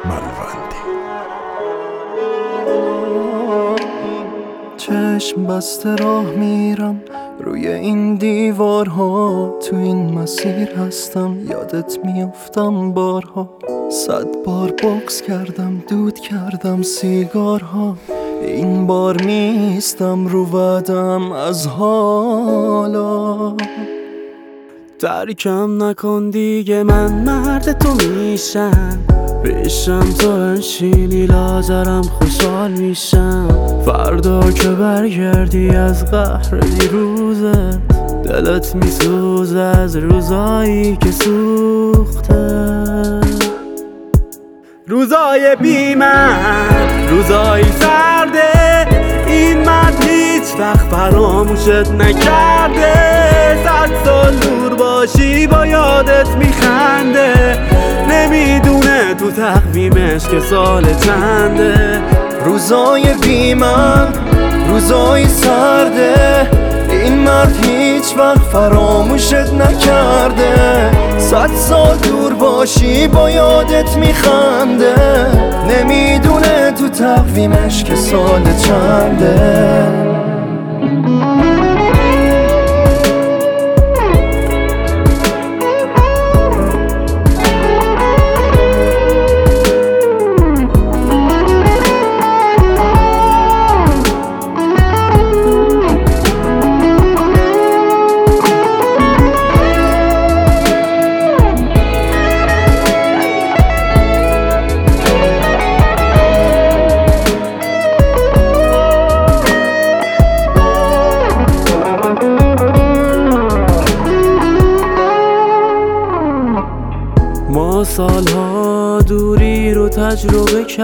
ملوندی. چشم بسته راه میرم روی این دیوارها، تو این مسیر هستم یادت میافتم بارها. 100 بار بوکس کردم، دود کردم سیگارها، این بار نیستم رو وعدم از حالا. ترکم نکن دیگه، من مرد تو میشم، پیشم تو بنشینی لازرم خوشحال میشم. فردا که برگردی از قهر دیروزت، دلت میسوزه از روزایی که سوخته. روزای بی‌مرد، روزای سرده، این مرد هیچ وقت فراموشت نکرده. 100 سال دور باشی با یادت میخنده، نمیدونه تو تقویمش که سال چنده. روزای بیمن، روزای سرده، این مرد هیچ وقت فراموشت نکرده. 100 سال دور باشی با یادت میخنده، نمیدونه تو تقویمش که سال چنده. ما سالها دوری رو تجربه